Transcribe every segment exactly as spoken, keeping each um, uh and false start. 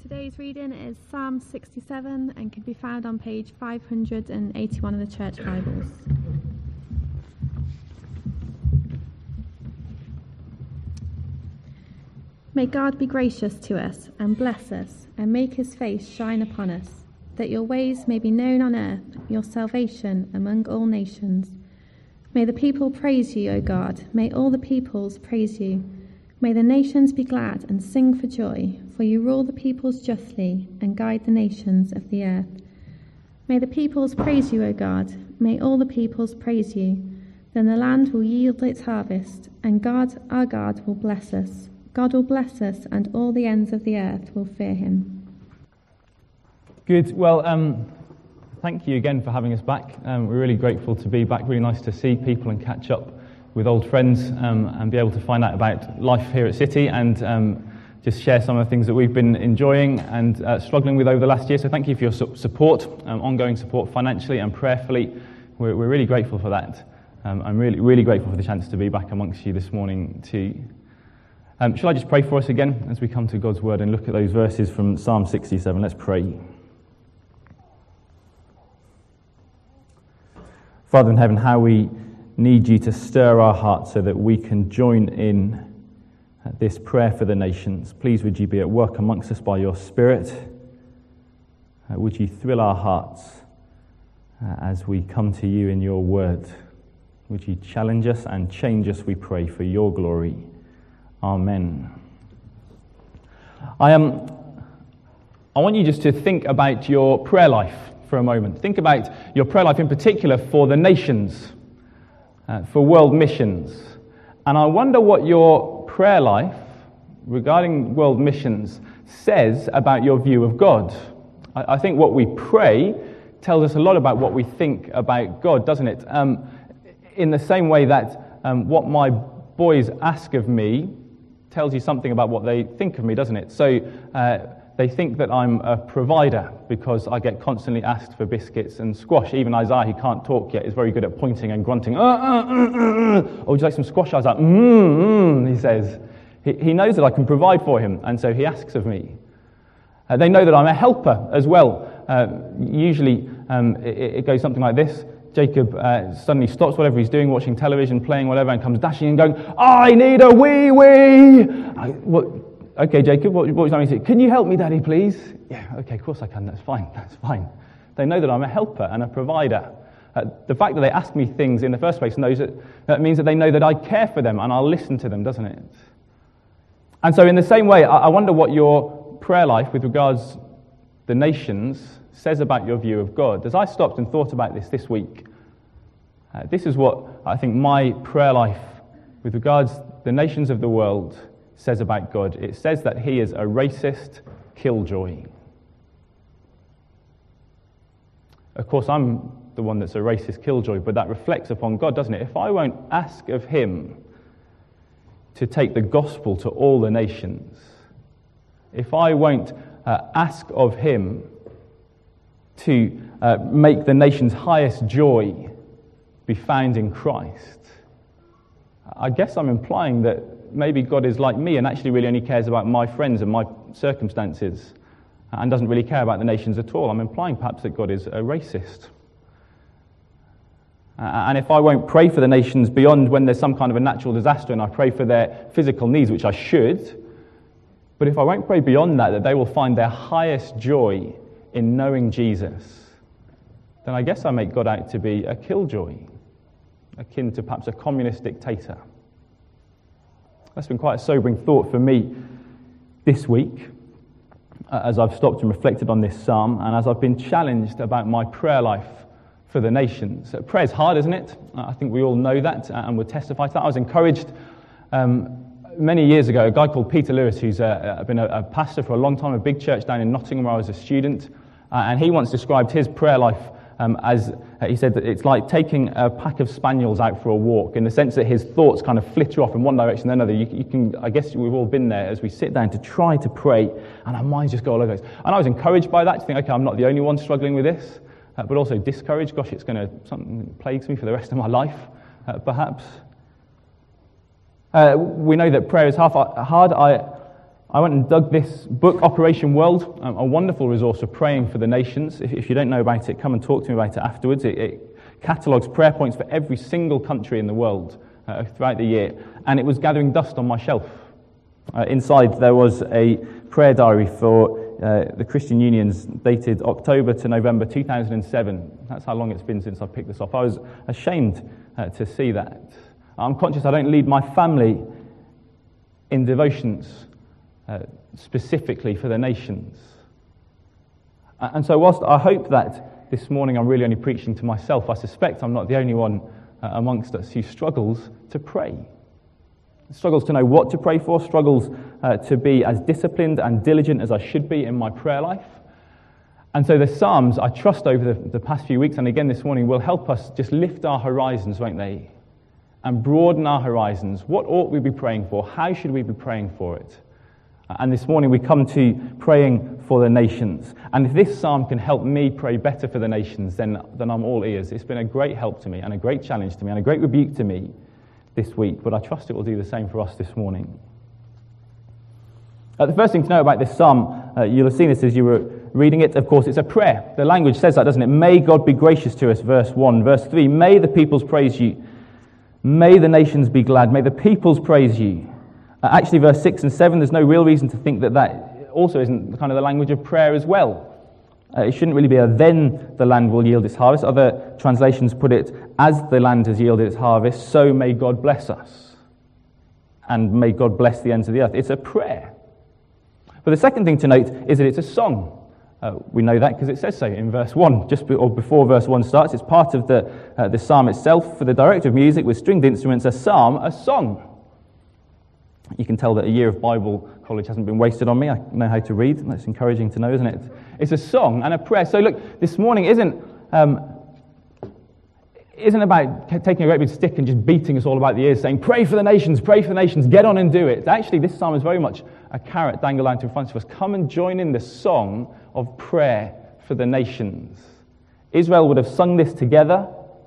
Today's reading is Psalm sixty-seven and can be found on page five hundred eighty-one of the Church Bibles. May God be gracious to us and bless us and make his face shine upon us, that your ways may be known on earth, your salvation among all nations. May the people praise you, O God. May all the peoples praise you. May the nations be glad and sing for joy, for you rule the peoples justly and guide the nations of the earth. May the peoples praise you, O God. May all the peoples praise you. Then the land will yield its harvest, and God, our God, will bless us. God will bless us, and all the ends of the earth will fear him. Good. Well, um, thank you again for having us back. Um, we're really grateful to be back. Really nice to see people and catch up with old friends um, and be able to find out about life here at City and um, just share some of the things that we've been enjoying and uh, struggling with over the last year. So thank you for your su- support, um, ongoing support financially and prayerfully. We're, we're really grateful for that. Um, I'm really, really grateful for the chance to be back amongst you this morning too. Um, shall I just pray for us again as we come to God's Word and look at those verses from Psalm sixty-seven? Let's pray. Father in heaven, how we need you to stir our hearts so that we can join in this prayer for the nations. Please would you be at work amongst us by your Spirit. Uh, would you thrill our hearts uh, as we come to you in your word. Would you challenge us and change us, we pray, for your glory. Amen. I am. Um, I want you just to think about your prayer life for a moment. Think about your prayer life in particular for the nations, uh, for world missions. And I wonder what your prayer life regarding world missions says about your view of God. I, I think what we pray tells us a lot about what we think about God, doesn't it? Um, in the same way that um, what my boys ask of me tells you something about what they think of me, doesn't it? So uh, they think that I'm a provider because I get constantly asked for biscuits and squash. Even Isaiah, he can't talk yet, is very good at pointing and grunting. Uh, uh, uh, uh, uh. Oh, would you like some squash? I was like, mmm, mm, he says. He, he knows that I can provide for him, and so he asks of me. Uh, they know that I'm a helper as well. Uh, usually um, it, it goes something like this. Jacob uh, suddenly stops whatever he's doing, watching television, playing whatever, and comes dashing and going, I need a wee wee! I, what, okay, Jacob, what, what would you like me to do? Can you help me, Daddy, please? Yeah, okay, of course I can, that's fine, that's fine. They know that I'm a helper and a provider. Uh, the fact that they ask me things in the first place knows that, that means that they know that I care for them and I'll listen to them, doesn't it? And so in the same way, I, I wonder what your prayer life with regards to the nations says about your view of God. As I stopped and thought about this this week, uh, this is what I think my prayer life with regards to the nations of the world says about God. It says that he is a racist killjoy. Of course, I'm the one that's a racist killjoy, but that reflects upon God, doesn't it? If I won't ask of him to take the gospel to all the nations, if I won't uh, ask of him to uh, make the nation's highest joy be found in Christ, I guess I'm implying that maybe God is like me and actually really only cares about my friends and my circumstances and doesn't really care about the nations at all. I'm implying perhaps that God is a racist. Uh, and if I won't pray for the nations beyond when there's some kind of a natural disaster and I pray for their physical needs, which I should, but if I won't pray beyond that, that they will find their highest joy in knowing Jesus, then I guess I make God out to be a killjoy, akin to perhaps a communist dictator. That's been quite a sobering thought for me this week, uh, as I've stopped and reflected on this psalm, and as I've been challenged about my prayer life for the nations. Uh, prayer's hard, isn't it? Uh, I think we all know that, uh, and would testify to that. I was encouraged um, many years ago, a guy called Peter Lewis, who's uh, been a, a pastor for a long time, a big church down in Nottingham where I was a student, uh, and he once described his prayer life um, as, uh, he said that it's like taking a pack of spaniels out for a walk, in the sense that his thoughts kind of flitter off in one direction and another. You, you can, I guess we've all been there as we sit down to try to pray, and our minds just go all over the place. And I was encouraged by that, to think, okay, I'm not the only one struggling with this, uh, but also discouraged. Gosh, it's going to, something plagues me for the rest of my life, uh, perhaps. Uh, we know that prayer is half hard. I I went and dug this book, Operation World, um, a wonderful resource for praying for the nations. If, if you don't know about it, come and talk to me about it afterwards. It, it catalogues prayer points for every single country in the world uh, throughout the year. And it was gathering dust on my shelf. Uh, inside there was a prayer diary for uh, the Christian Unions dated October to November two thousand seven. That's how long it's been since I picked this up. I was ashamed uh, to see that. I'm conscious I don't lead my family in devotions uh, specifically for the nations. And so whilst I hope that this morning I'm really only preaching to myself, I suspect I'm not the only one uh, amongst us who struggles to pray. Struggles to know what to pray for, struggles uh, to be as disciplined and diligent as I should be in my prayer life. And so the Psalms, I trust over the, the past few weeks, and again this morning, will help us just lift our horizons, won't they? And broaden our horizons. What ought we be praying for? How should we be praying for it? And this morning we come to praying for the nations. And if this psalm can help me pray better for the nations, then, then I'm all ears. It's been a great help to me and a great challenge to me and a great rebuke to me this week. But I trust it will do the same for us this morning. Uh, the first thing to know about this psalm, uh, you'll have seen this as you were reading it. Of course, it's a prayer. The language says that, doesn't it? May God be gracious to us, verse one. Verse three, may the peoples praise you. May the nations be glad. May the peoples praise you. Uh, actually, verse six and seven, there's no real reason to think that that also isn't kind of the language of prayer as well. Uh, it shouldn't really be a then the land will yield its harvest. Other translations put it, as the land has yielded its harvest, so may God bless us. And may God bless the ends of the earth. It's a prayer. But the second thing to note is that it's a song. Uh, we know that because it says so in verse one, just be, or before verse one starts. It's part of the, uh, the psalm itself. For the director of music with stringed instruments, a psalm, a song. You can tell that a year of Bible college hasn't been wasted on me. I know how to read. That's encouraging to know, isn't it? It's a song and a prayer. So look, this morning isn't um, isn't about taking a great big stick and just beating us all about the ears, saying, pray for the nations, pray for the nations, get on and do it. Actually, this psalm is very much a carrot dangled out in front of us. Come and join in the song of prayer for the nations. Israel would have sung this together,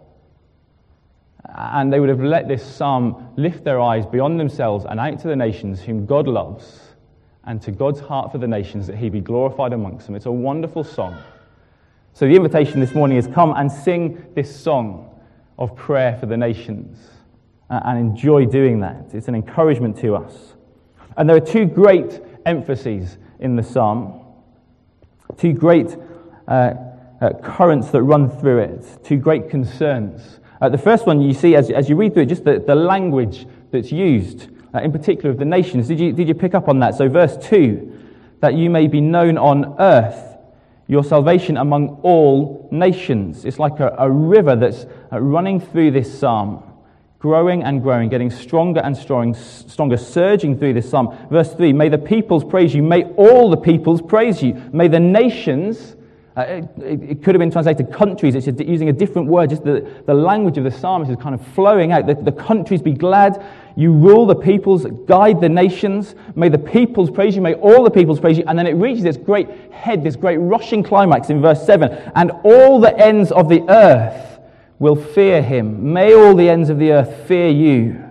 and they would have let this psalm lift their eyes beyond themselves and out to the nations whom God loves, and to God's heart for the nations, that he be glorified amongst them. It's a wonderful song. So the invitation this morning is come and sing this song of prayer for the nations, and enjoy doing that. It's an encouragement to us. And there are two great emphases in the psalm, two great uh, uh, currents that run through it, two great concerns. Uh, the first one you see as, as you read through it, just the, the language that's used, uh, in particular of the nations. Did you, did you pick up on that? So verse two, that you may be known on earth, your salvation among all nations. It's like a, a river that's uh, running through this psalm, growing and growing, getting stronger and strong, stronger, surging through this psalm. Verse three, may the peoples praise you, may all the peoples praise you, may the nations, uh, it, it could have been translated countries, it's using a different word, just the, the language of the psalmist is kind of flowing out. The, the countries be glad, you rule the peoples, guide the nations, may the peoples praise you, may all the peoples praise you. And then it reaches this great head, this great rushing climax in verse seven, and all the ends of the earth will fear him. May all the ends of the earth fear you.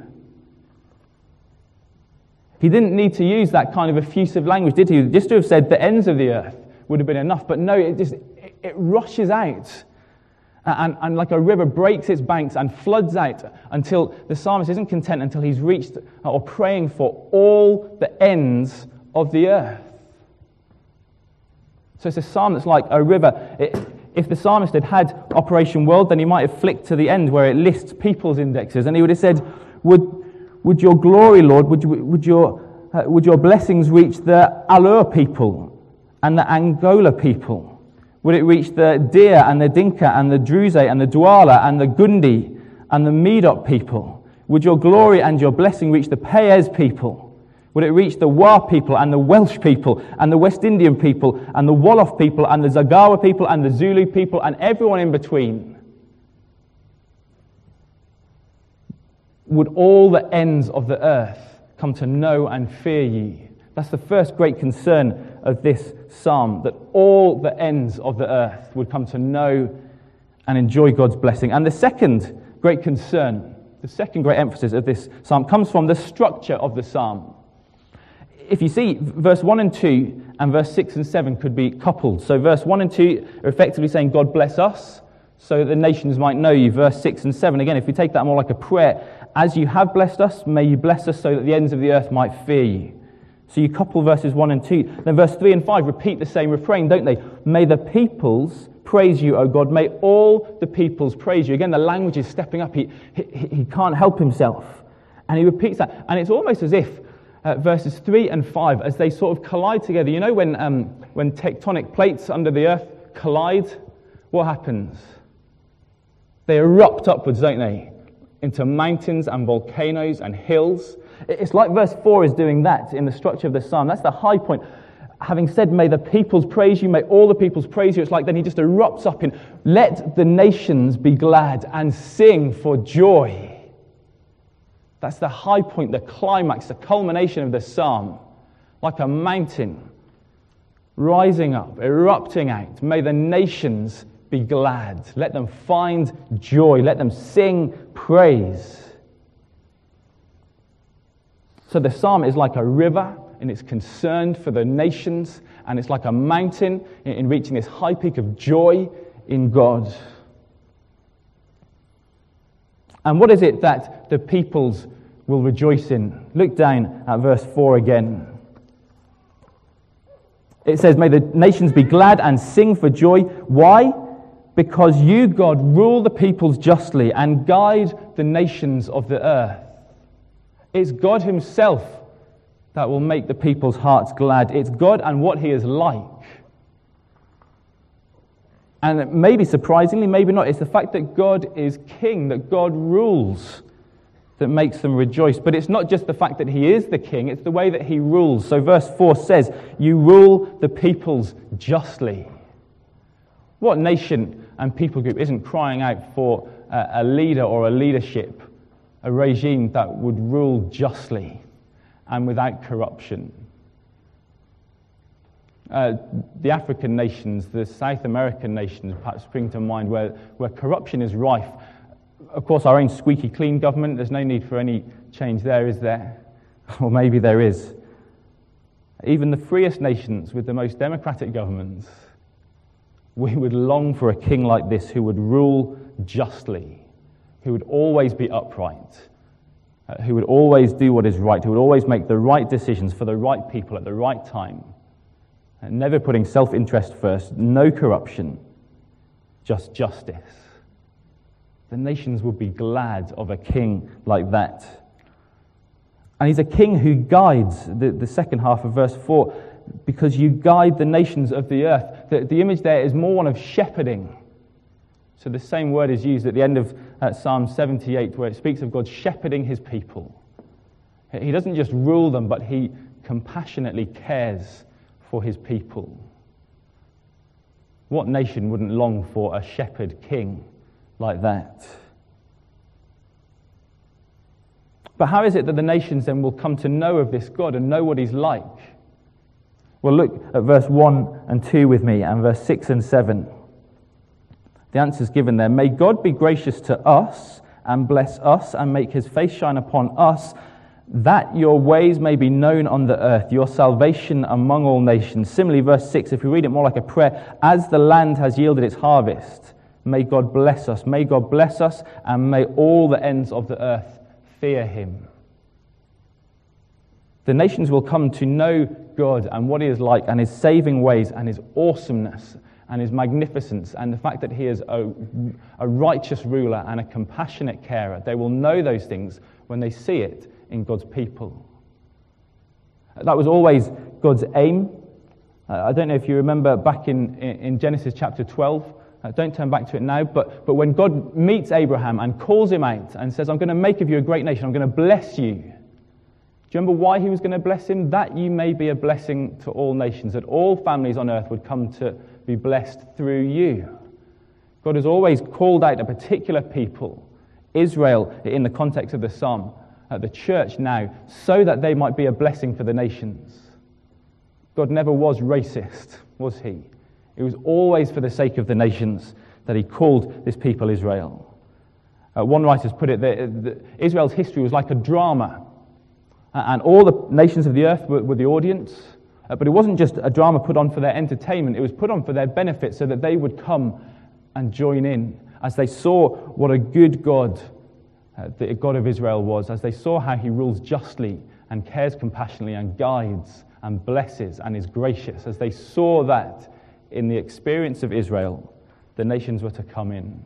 He didn't need to use that kind of effusive language, did he? Just to have said the ends of the earth would have been enough. But no, it just it, it rushes out. And, and like a river breaks its banks and floods out until the psalmist isn't content until he's reached or praying for all the ends of the earth. So it's a psalm that's like a river. It, If the psalmist had had Operation World, then he might have flicked to the end where it lists people's indexes, and he would have said, "Would, would your glory, Lord, would, you, would, your, uh, would your blessings reach the Alur people and the Angola people? Would it reach the Dir and the Dinka and the Druze and the Douala and the Gundi and the Medoc people? Would your glory and your blessing reach the Payes people? Would it reach the Wa people and the Welsh people and the West Indian people and the Wolof people and the Zagawa people and the Zulu people and everyone in between? Would all the ends of the earth come to know and fear ye? That's the first great concern of this psalm, that all the ends of the earth would come to know and enjoy God's blessing. And the second great concern, the second great emphasis of this psalm comes from the structure of the psalm. if you see, verse one and two and verse six and seven could be coupled. So verse one and two are effectively saying, God bless us, so that the nations might know you. Verse six and seven, again, if we take that more like a prayer, as you have blessed us, may you bless us so that the ends of the earth might fear you. So you couple verses one and two. Then verse three and five repeat the same refrain, don't they? May the peoples praise you, O God. May all the peoples praise you. Again, the language is stepping up. He, he, he can't help himself. And he repeats that. And it's almost as if uh, verses three and five, as they sort of collide together. You know when, um, when tectonic plates under the earth collide, what happens? They erupt upwards, don't they? Into mountains and volcanoes and hills. It's like verse four is doing that in the structure of the psalm. That's the high point. Having said, may the peoples praise you, may all the peoples praise you, it's like then he just erupts up in, let the nations be glad and sing for joy. That's the high point, the climax, the culmination of the psalm. Like a mountain rising up, erupting out. May the nations be glad. Let them find joy. Let them sing praise. So the psalm is like a river, and it's concerned for the nations, and it's like a mountain in, in reaching this high peak of joy in God. And what is it that the peoples will rejoice in? Look down at verse four again. It says, may the nations be glad and sing for joy. Why? Because you, God, rule the peoples justly and guide the nations of the earth. It's God himself that will make the people's hearts glad. It's God and what he is like. And maybe surprisingly, maybe not, it's the fact that God is king, that God rules, that makes them rejoice. But it's not just the fact that he is the king, it's the way that he rules. So verse four says, you rule the peoples justly. What nation and people group isn't crying out for a leader or a leadership, a regime that would rule justly and without corruption? Uh, the African nations, the South American nations perhaps spring to mind where, where corruption is rife. Of course, our own squeaky clean government, there's no need for any change there, is there? Or maybe there is. Even the freest nations with the most democratic governments, we would long for a king like this who would rule justly, who would always be upright, uh, who would always do what is right, who would always make the right decisions for the right people at the right time, and never putting self-interest first, no corruption, just justice. The nations would be glad of a king like that. And he's a king who guides, the, the second half of verse four, because you guide the nations of the earth. The, the image there is more one of shepherding. So the same word is used at the end of uh, Psalm seventy-eight, where it speaks of God shepherding his people. He doesn't just rule them, but he compassionately cares for his people. What nation wouldn't long for a shepherd king like that? But how is it that the nations then will come to know of this God and know what he's like? Well, look at verse one and two with me, and verse six and seven. The answer is given there. May God be gracious to us and bless us and make his face shine upon us, that your ways may be known on the earth, your salvation among all nations. Similarly, verse six, if we read it more like a prayer, as the land has yielded its harvest, may God bless us. May God bless us, and may all the ends of the earth fear him. The nations will come to know God and what he is like, and his saving ways, and his awesomeness, and his magnificence, and the fact that he is a, a righteous ruler and a compassionate carer. They will know those things when they see it in God's people. That was always God's aim. Uh, I don't know if you remember back in, in Genesis chapter twelve, uh, don't turn back to it now, but, but when God meets Abraham and calls him out and says, I'm going to make of you a great nation, I'm going to bless you. Do you remember why he was going to bless him? That you may be a blessing to all nations, that all families on earth would come to be blessed through you. God has always called out a particular people, Israel in the context of the psalm, uh, the church now, so that they might be a blessing for the nations. God never was racist, was he? It was always for the sake of the nations that he called this people Israel. Uh, one writer has put it that Israel's history was like a drama. And all the nations of the earth were, were the audience. Uh, but it wasn't just a drama put on for their entertainment. It was put on for their benefit so that they would come and join in as they saw what a good God uh, the God of Israel was, as they saw how he rules justly and cares compassionately and guides and blesses and is gracious. As they saw that in the experience of Israel, the nations were to come in.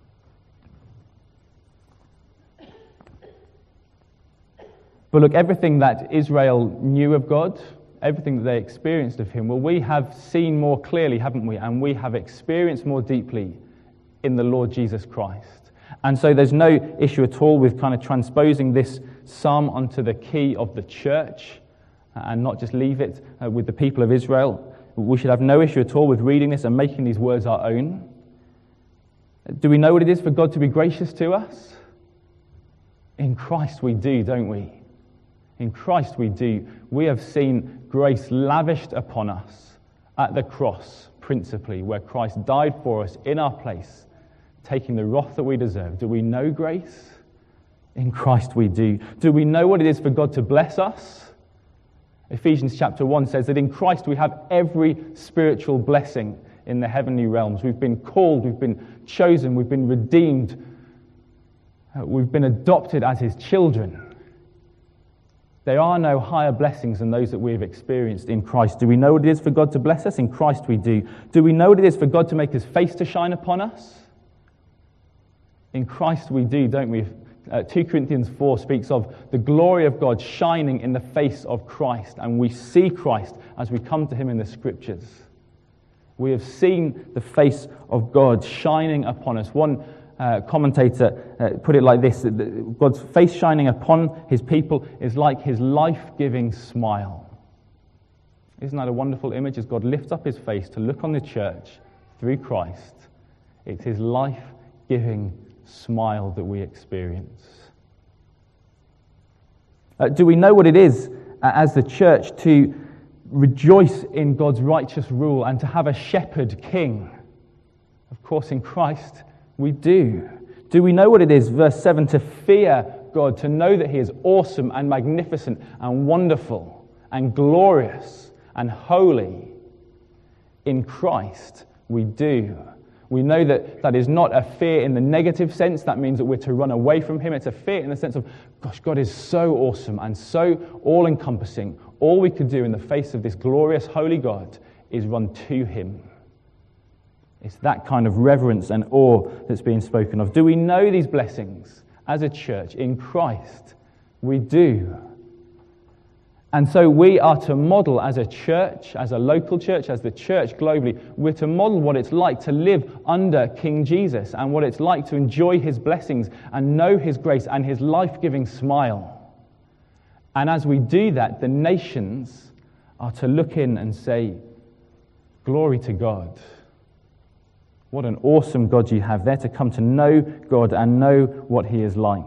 But look, everything that Israel knew of God, everything that they experienced of him, well, we have seen more clearly, haven't we? And we have experienced more deeply in the Lord Jesus Christ. And so there's no issue at all with kind of transposing this psalm onto the key of the church and not just leave it uh, with the people of Israel. We should have no issue at all with reading this and making these words our own. Do we know what it is for God to be gracious to us? In Christ we do, don't we? In Christ we do. We have seen grace lavished upon us at the cross, principally, where Christ died for us in our place, taking the wrath that we deserve. Do we know grace? In Christ we do. Do we know what it is for God to bless us? Ephesians chapter one says that in Christ we have every spiritual blessing in the heavenly realms. We've been called, we've been chosen, we've been redeemed, we've been adopted as his children. There are no higher blessings than those that we have experienced in Christ. Do we know what it is for God to bless us? In Christ we do. Do we know what it is for God to make his face to shine upon us? In Christ we do, don't we? Uh, two Corinthians four speaks of the glory of God shining in the face of Christ, and we see Christ as we come to him in the Scriptures. We have seen the face of God shining upon us. One Uh, commentator uh, put it like this: that God's face shining upon his people is like his life-giving smile. Isn't that a wonderful image? As God lifts up his face to look on the church through Christ, it's his life-giving smile that we experience. Uh, do we know what it is uh, as the church to rejoice in God's righteous rule and to have a shepherd king? Of course, in Christ we do. Do we know what it is, verse seven, to fear God, to know that he is awesome and magnificent and wonderful and glorious and holy? In Christ, we do. We know that that is not a fear in the negative sense. That means that we're to run away from him. It's a fear in the sense of, gosh, God is so awesome and so all-encompassing. All we could do in the face of this glorious, holy God is run to him. It's that kind of reverence and awe that's being spoken of. Do we know these blessings as a church in Christ? We do. And so we are to model as a church, as a local church, as the church globally, we're to model what it's like to live under King Jesus and what it's like to enjoy his blessings and know his grace and his life-giving smile. And as we do that, the nations are to look in and say, glory to God. What an awesome God you have there, to come to know God and know what he is like.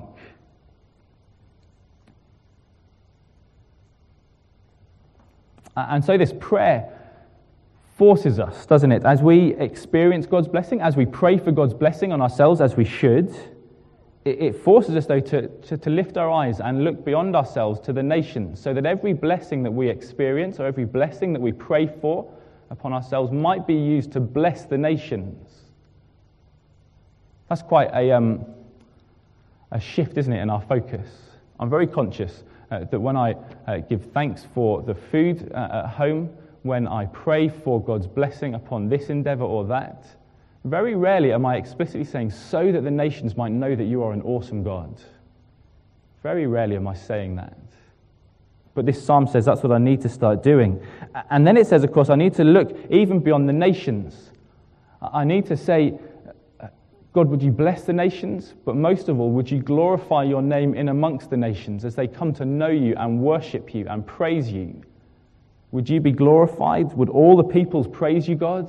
And so this prayer forces us, doesn't it? As we experience God's blessing, as we pray for God's blessing on ourselves, as we should, it, it forces us, though, to, to, to lift our eyes and look beyond ourselves to the nations, so that every blessing that we experience or every blessing that we pray for upon ourselves might be used to bless the nations. That's quite a, um, a shift, isn't it, in our focus. I'm very conscious uh, that when I uh, give thanks for the food uh, at home, when I pray for God's blessing upon this endeavor or that, very rarely am I explicitly saying, so that the nations might know that you are an awesome God. Very rarely am I saying that. But this psalm says that's what I need to start doing. And then it says, of course, I need to look even beyond the nations. I need to say, God, would you bless the nations? But most of all, would you glorify your name in amongst the nations as they come to know you and worship you and praise you? Would you be glorified? Would all the peoples praise you, God?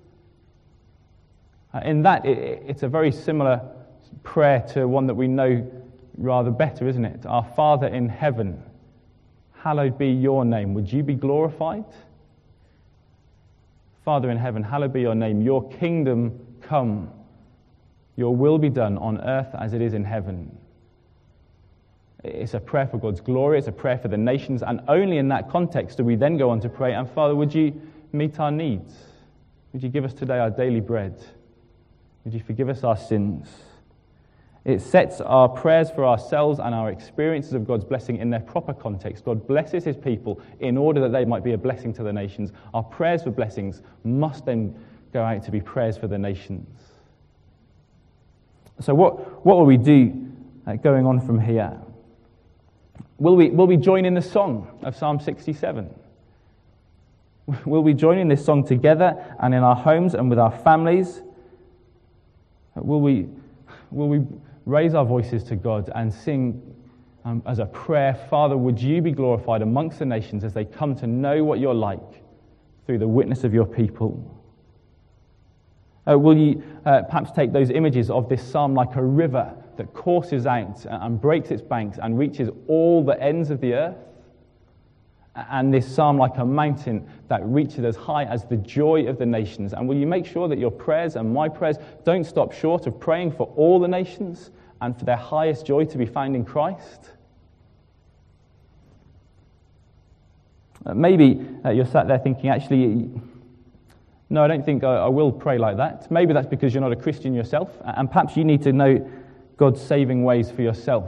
Uh, in that, it, it's a very similar prayer to one that we know rather better, isn't it? Our Father in heaven, hallowed be your name. Would you be glorified? Father in heaven, hallowed be your name. Your kingdom come. Your will be done on earth as it is in heaven. It's a prayer for God's glory, it's a prayer for the nations, and only in that context do we then go on to pray, and Father, would you meet our needs? Would you give us today our daily bread? Would you forgive us our sins? It sets our prayers for ourselves and our experiences of God's blessing in their proper context. God blesses his people in order that they might be a blessing to the nations. Our prayers for blessings must then go out to be prayers for the nations. So what, what will we do uh, going on from here? Will we, will we join in the song of Psalm sixty-seven? Will we join in this song together and in our homes and with our families? Will we, will we raise our voices to God and sing um, as a prayer, Father, would you be glorified amongst the nations as they come to know what you're like through the witness of your people? Uh, will you uh, perhaps take those images of this psalm like a river that courses out and breaks its banks and reaches all the ends of the earth? And this psalm like a mountain that reaches as high as the joy of the nations. And will you make sure that your prayers and my prayers don't stop short of praying for all the nations and for their highest joy to be found in Christ? Uh, maybe uh, you're sat there thinking, actually, no, I don't think I, I will pray like that. Maybe that's because you're not a Christian yourself, and perhaps you need to know God's saving ways for yourself.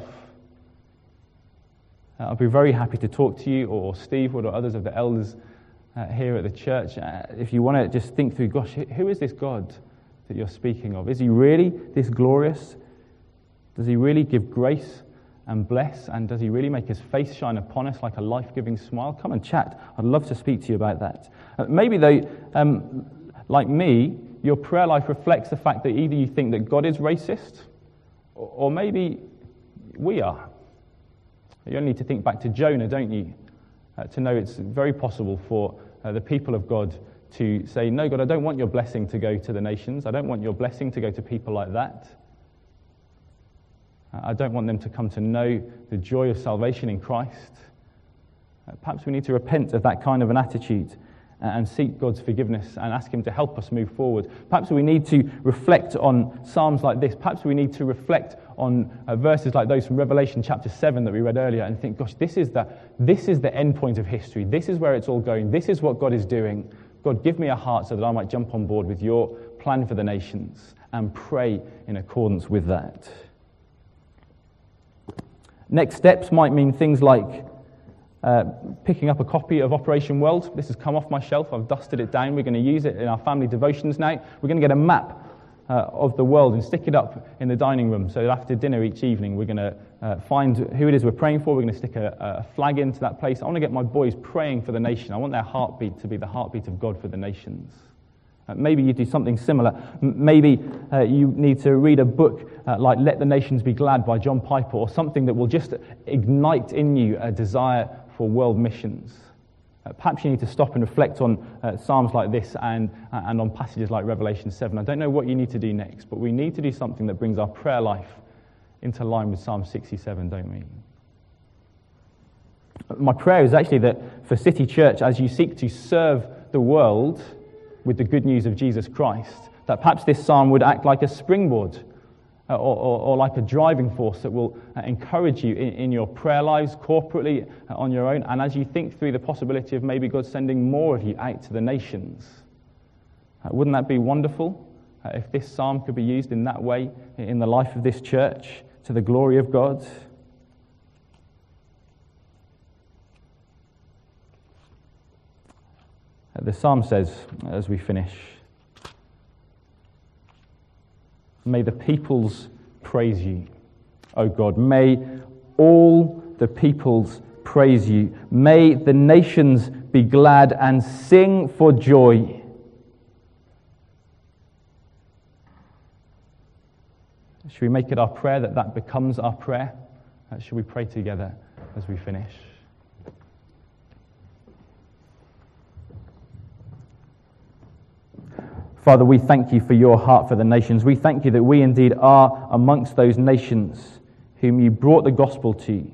Uh, I'll be very happy to talk to you, or Steve, or others of the elders uh, here at the church. Uh, if you want to just think through, gosh, who is this God that you're speaking of? Is he really this glorious? Does he really give grace and bless? And does he really make his face shine upon us like a life-giving smile? Come and chat. I'd love to speak to you about that. Uh, maybe, though, um, like me, your prayer life reflects the fact that either you think that God is racist, or, or maybe we are. You only need to think back to Jonah, don't you, uh, to know it's very possible for uh, the people of God to say, no, God, I don't want your blessing to go to the nations. I don't want your blessing to go to people like that. Uh, I don't want them to come to know the joy of salvation in Christ. Uh, perhaps we need to repent of that kind of an attitude and seek God's forgiveness and ask him to help us move forward. Perhaps we need to reflect on psalms like this. Perhaps we need to reflect on uh, verses like those from Revelation chapter seven that we read earlier and think, gosh, this is the this is the end point of history. This is where it's all going. This is what God is doing. God, give me a heart so that I might jump on board with your plan for the nations and pray in accordance with that. Next steps might mean things like Uh, picking up a copy of Operation World. This has come off my shelf. I've dusted it down. We're going to use it in our family devotions now. We're going to get a map uh, of the world and stick it up in the dining room. So after dinner each evening, we're going to uh, find who it is we're praying for. We're going to stick a, a flag into that place. I want to get my boys praying for the nation. I want their heartbeat to be the heartbeat of God for the nations. Uh, maybe you do something similar. M- maybe uh, you need to read a book uh, like Let the Nations Be Glad by John Piper, or something that will just ignite in you a desire for world missions. Uh, perhaps you need to stop and reflect on uh, psalms like this and, uh, and on passages like Revelation seven. I don't know what you need to do next, but we need to do something that brings our prayer life into line with Psalm sixty-seven, don't we? My prayer is actually that for City Church, as you seek to serve the world with the good news of Jesus Christ, that perhaps this psalm would act like a springboard uh, or, or, or like a driving force that will uh, encourage you in, in your prayer lives, corporately, uh, on your own, and as you think through the possibility of maybe God sending more of you out to the nations. Uh, wouldn't that be wonderful uh, if this psalm could be used in that way in the life of this church to the glory of God? Uh, the psalm says, as we finish, may the peoples praise you, O God. May all the peoples praise you. May the nations be glad and sing for joy. Should we make it our prayer that that becomes our prayer? Uh, should we pray together as we finish? Father, we thank you for your heart for the nations. We thank you that we indeed are amongst those nations whom you brought the gospel to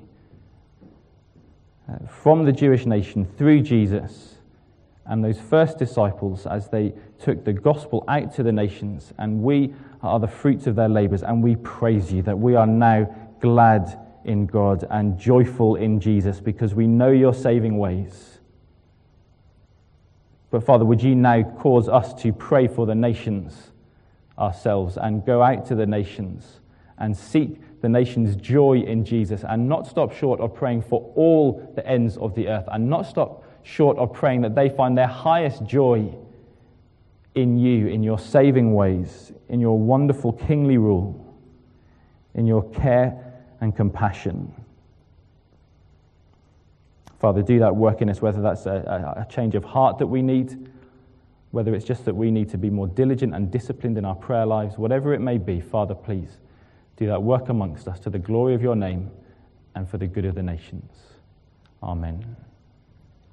uh, from the Jewish nation through Jesus and those first disciples as they took the gospel out to the nations, and we are the fruits of their labors, and we praise you that we are now glad in God and joyful in Jesus because we know your saving ways. But Father, would you now cause us to pray for the nations ourselves and go out to the nations and seek the nation's joy in Jesus and not stop short of praying for all the ends of the earth and not stop short of praying that they find their highest joy in you, in your saving ways, in your wonderful kingly rule, in your care and compassion. Father, do that work in us, whether that's a, a change of heart that we need, whether it's just that we need to be more diligent and disciplined in our prayer lives, whatever it may be. Father, please do that work amongst us to the glory of your name and for the good of the nations. Amen.